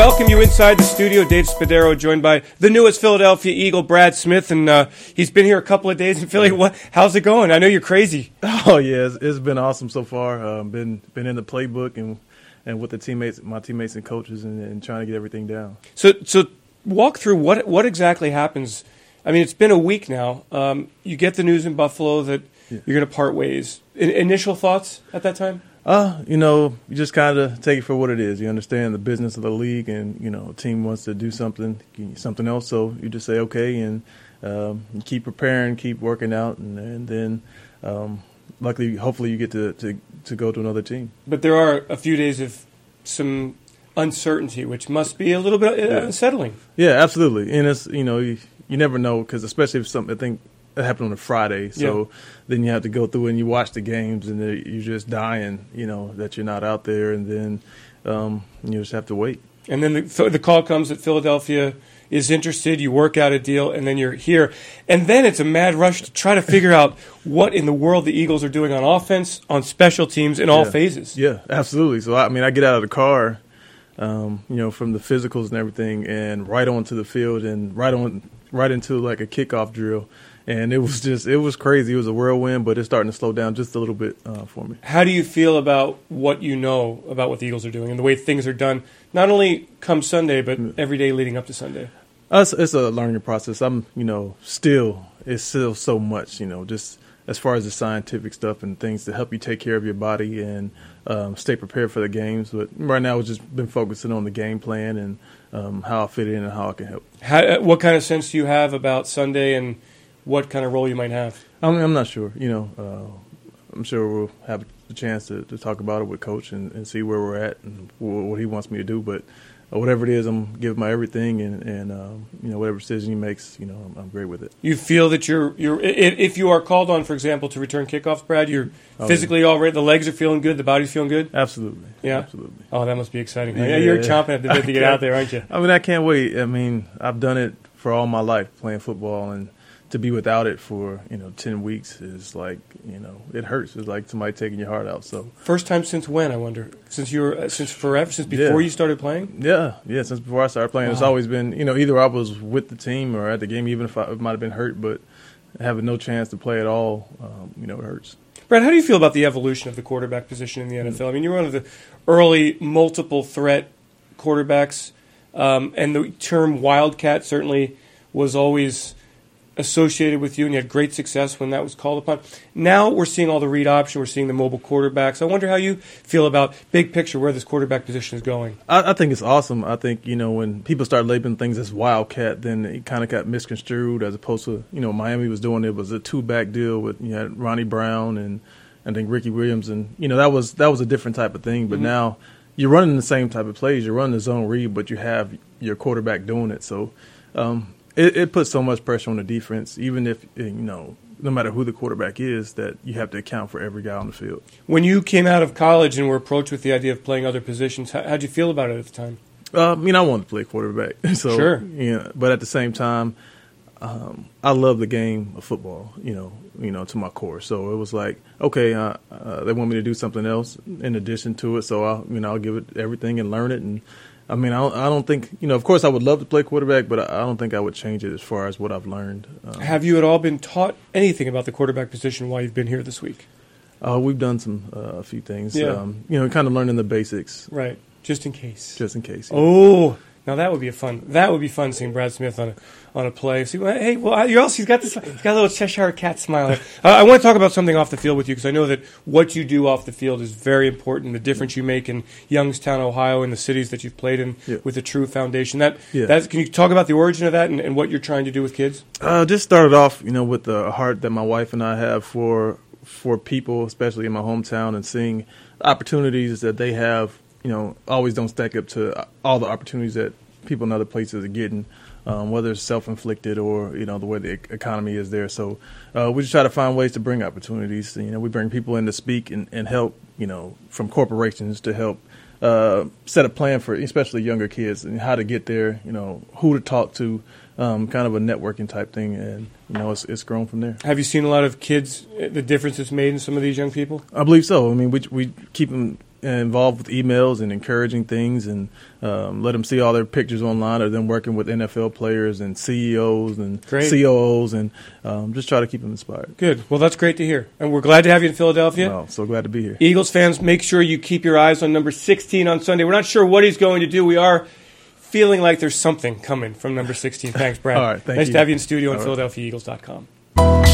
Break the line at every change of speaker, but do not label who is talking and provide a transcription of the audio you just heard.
welcome you inside the studio. Dave Spadaro, joined by the newest Philadelphia Eagle, Brad Smith, and he's been here a couple of days in Philly. How's it going? I know you're crazy.
Oh yeah, it's been awesome so far. Been in the playbook and with my teammates and coaches, and trying to get everything down.
So walk through what exactly happens. I mean, it's been a week now. You get the news in Buffalo that you're going to part ways. Initial thoughts at that time?
You just kind of take it for what it is. You understand the business of the league, and a team wants to do something else. So you just say okay, and you keep preparing, keep working out, and then hopefully you get to go to another team.
But there are a few days of some uncertainty, which must be a little bit unsettling.
Yeah, absolutely. And it's you never know, because especially if something, I think it happened on a Friday, so then you have to go through and you watch the games, and you're just dying, that you're not out there, and then you just have to wait.
And then the call comes that Philadelphia is interested, you work out a deal, and then you're here. And then it's a mad rush to try to figure out what in the world the Eagles are doing on offense, on special teams, in all phases.
Yeah, absolutely. So, I get out of the car, from the physicals and everything, and right onto the field, and right into like a kickoff drill. And it was crazy. It was a whirlwind, but it's starting to slow down just a little bit for me.
How do you feel about what you know about what the Eagles are doing and the way things are done, not only come Sunday, but every day leading up to Sunday?
It's a learning process. It's still so much, just as far as the scientific stuff and things to help you take care of your body and stay prepared for the games. But right now, it's just been focusing on the game plan and how I fit in and how I can help.
What kind of sense do you have about Sunday and what kind of role you might have?
I'm not sure. I'm sure we'll have the chance to talk about it with Coach and see where we're at and what he wants me to do. But whatever it is, I'm giving my everything, and whatever decision he makes, I'm great with it.
You feel that you're if you are called on, for example, to return kickoffs, Brad, you're physically all right. The legs are feeling good. The body's feeling good.
Absolutely.
Yeah.
Absolutely.
Oh, that must be exciting. Yeah, you're chomping at the bit to get out there, aren't you?
I can't wait. I've done it for all my life, playing football, and to be without it for 10 weeks is like it hurts. It's like somebody taking your heart out. So
first time since when, I wonder? Since before you started playing?
Yeah, since before I started playing. Wow. It's always been either I was with the team or at the game, even if I might have been hurt, but having no chance to play at all, it hurts.
Brad, how do you feel about the evolution of the quarterback position in the NFL? I mean, you're one of the early multiple threat quarterbacks, and the term wildcat certainly was always associated with you, and you had great success when that was called upon. Now we're seeing all the read option, we're seeing the mobile quarterbacks. I wonder how you feel about big picture where this quarterback position is going.
I think it's awesome. I think, when people start labeling things as wildcat, then it kind of got misconstrued, as opposed to, Miami was doing it was a two-back deal with, you had Ronnie Brown and I think Ricky Williams, and, that was a different type of thing. But now you're running the same type of plays. You're running the zone read, but you have your quarterback doing it. So, It puts so much pressure on the defense, even if, no matter who the quarterback is, that you have to account for every guy on the field.
When you came out of college and were approached with the idea of playing other positions, how'd you feel about it at the time?
I wanted to play quarterback. So,
sure.
But at the same time, I love the game of football, to my core. So it was like, okay, they want me to do something else in addition to it. So I'll give it everything and learn it. And I don't think, of course I would love to play quarterback, but I don't think I would change it as far as what I've learned.
Have you at all been taught anything about the quarterback position while you've been here this week?
We've done a few things.
Yeah.
Kind of learning the basics.
Right. Just in case.
Yeah.
Oh, now that would be fun. That would be fun seeing Brad Smith on a play. See, hey, he's got a little Cheshire Cat smile. I want to talk about something off the field with you, because I know that what you do off the field is very important. The difference you make in Youngstown, Ohio, and the cities that you've played in with a true foundation. Can you talk about the origin of that and what you're trying to do with kids?
Just started off, with the heart that my wife and I have for people, especially in my hometown, and seeing opportunities that they have. Always don't stack up to all the opportunities that people in other places are getting, whether it's self-inflicted or, the way the economy is there. So we just try to find ways to bring opportunities. We bring people in to speak and help, from corporations to help set a plan for especially younger kids and how to get there, who to talk to, kind of a networking type thing, and it's grown from there.
Have you seen a lot of kids, the difference it's made in some of these young people?
I believe so. I mean, we keep them involved with emails and encouraging things, and let them see all their pictures online of them working with NFL players and CEOs and COOs, and just try to keep them inspired.
Good. Well, that's great to hear. And we're glad to have you in Philadelphia.
Oh, so glad to be here.
Eagles fans, make sure you keep your eyes on number 16 on Sunday. We're not sure what he's going to do. We are feeling like there's something coming from number 16. Thanks, Brad.
All right, thank you.
Nice to have you in studio on PhiladelphiaEagles.com.